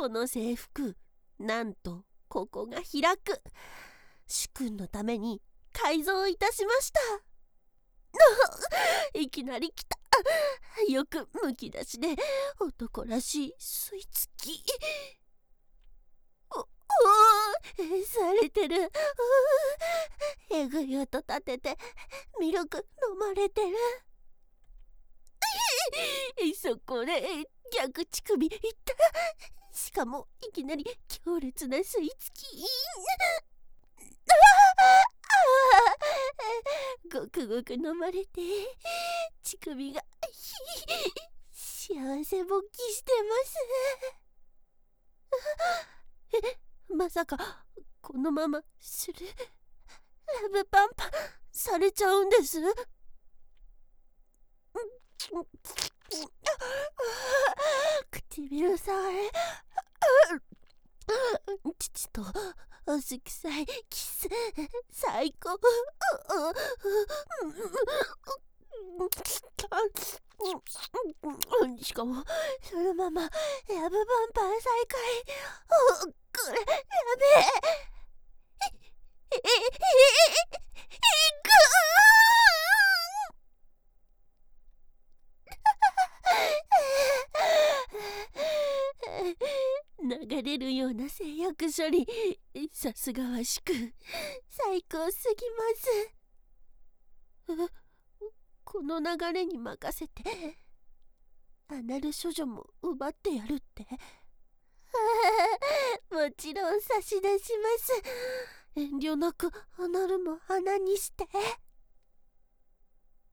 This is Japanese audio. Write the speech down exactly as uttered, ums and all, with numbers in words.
この制服、なんとここが開く。主君のために改造いたしました。いきなり来た。よくむき出しで男らしい吸い付き。おおーされてる。えぐい音立ててミルク飲まれてる。そこで逆乳首いった。しかもいきなり強烈な吸い付き。ごくごく飲まれて乳首が幸せ勃起してます。え、まさかこのままするラブパンパンされちゃうんです。唇触れ。父とおしくさいキス最高。しかもそのままラブバンパン再開。おこれやべえ。ええええ流れるような製薬処理、さすがはしく最高すぎます。この流れに任せてアナル処女も奪ってやるって。もちろん差し出します。遠慮なくアナルも花にして。